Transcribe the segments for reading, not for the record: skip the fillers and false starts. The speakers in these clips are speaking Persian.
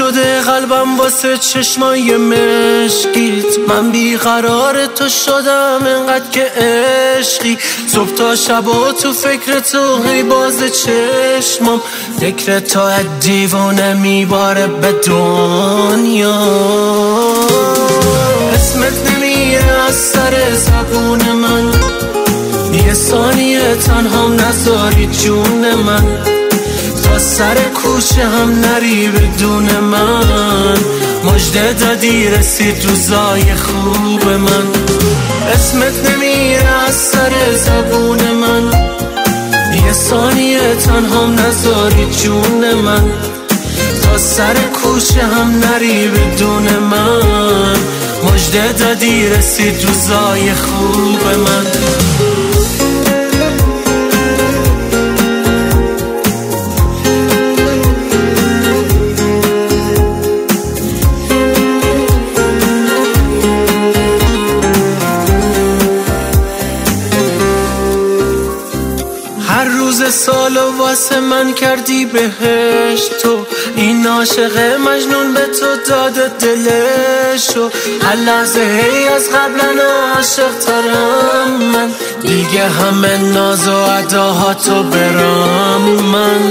شده قلبم واسه چشمای مشکیت، من بیقرار تو شدم انقدر که عشقی. صبح تا شبا تو فکر تو هی باز چشمم، فکر تو دیوانه میباره به دنیا. اسمت نمیره از سر زبون من، یه ثانیه تنهام نذاری جون من. تا سر کوچه هم نری بدون من، مژده دادی رسید روزای خوب من. اسمت نمیره از سر زبون من، یه ثانیه تنهام نذاری جون من. تا سر کوچه هم نری بدون من، مژده دادی رسید روزای خوب من. هر روز سالو واسه من کردی بهشت، تو این عاشق مجنون به تو داده دلشو. هر لحظه هی از قبلا عاشق ترم من، دیگه همه ناز و اداهاتو برام من.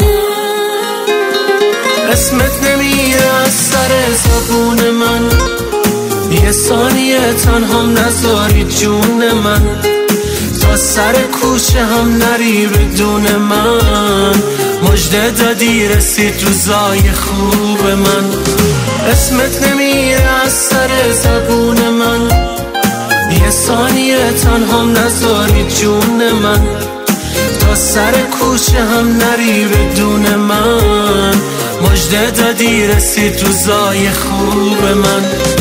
اسمت نمیره از سر زبون من، یه ثانیه تنهام نذاری جون من. تا سر کوچه هم نری بدون من، مژده دادی رسید روزای خوب من. اسمت نمیره از سر زبون من، یه ثانیه تنهام نذاری جون من. تا سر کوچه هم نری بدون من، مژده دادی رسید روزای خوب من.